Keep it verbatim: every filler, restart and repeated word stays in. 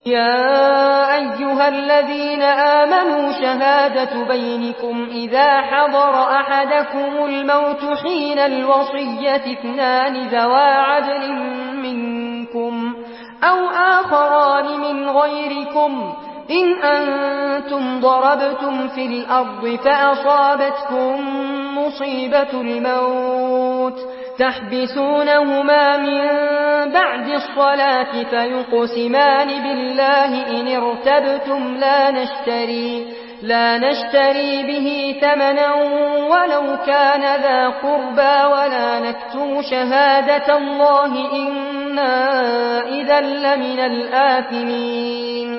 يا أيها الذين آمنوا شهادة بينكم إذا حضر أحدكم الموت حين الوصية اثنان ذوى عدل منكم أو آخران من غيركم إن أنتم ضربتم في الأرض فأصابتكم مصيبة الموت تحبسونهما من بعد الصلاة فيقسمان بالله إن ارتبتم لا نشتري, لا نشتري به ثمنا ولو كان ذا قربى ولا نكتم شهادة الله إنا إذا لمن الآثمين